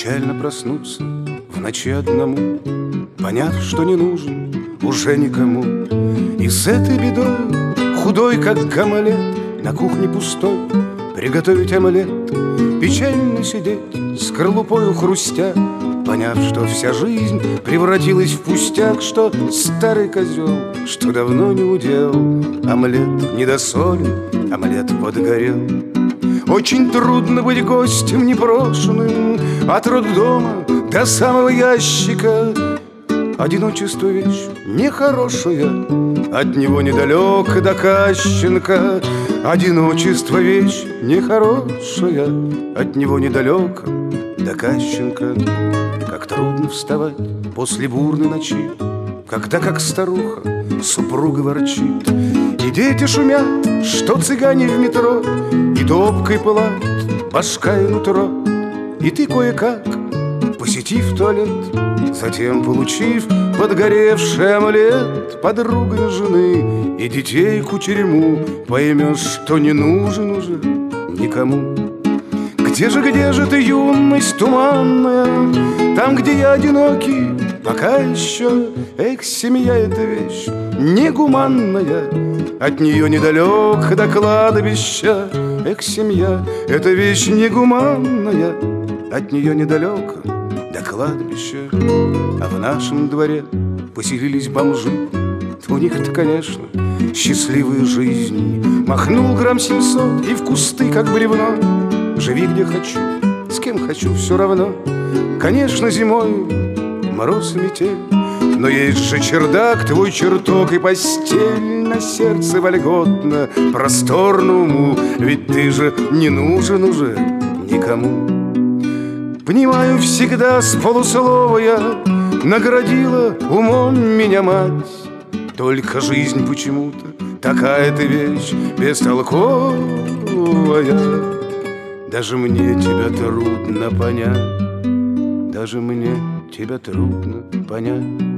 Печально проснуться в ночи одному, поняв, что не нужен уже никому. И с этой бедой, худой как гамалет, на кухне пустой приготовить омлет, печально сидеть, скорлупою хрустя, поняв, что вся жизнь превратилась в пустяк, что старый козел, что давно не удел, омлет недосолен, омлет подгорел. Очень трудно быть гостем непрошенным, от роддома до самого ящика. Одиночество вещь нехорошая, от него недалек до Кащенко. Одиночество вещь нехорошая, от него недалек до Кащенко. Как трудно вставать после бурной ночи, когда, как старуха, супруга ворчит, и дети шумят, что цыгане в метро, и топкой пылает башка и нутро. И ты кое-как, посетив туалет, затем получив подгоревший омлет, подругой жены и детей кучерьму, поймешь, что не нужен уже никому. Где же ты, юность туманная, там, где я одинокий, пока еще? Эх, семья — это вещь негуманная, от нее недалек до кладбища. Эх, семья — это вещь негуманная, от нее недалек до кладбища. А в нашем дворе поселились бомжи, у них-то, конечно, счастливая жизнь. Махнул грамм 700 и в кусты, как бревно. Живи где хочу, с кем хочу, все равно. Конечно, зимой мороз и метель, но есть же чердак, твой чертог и постель. На сердце вольготно, просторно уму, ведь ты же не нужен уже никому. Понимаю всегда с полуслова я, наградила умом меня мать. Только жизнь почему-то такая-то вещь бестолковая. Даже мне тебя трудно понять, даже мне тебя трудно понять.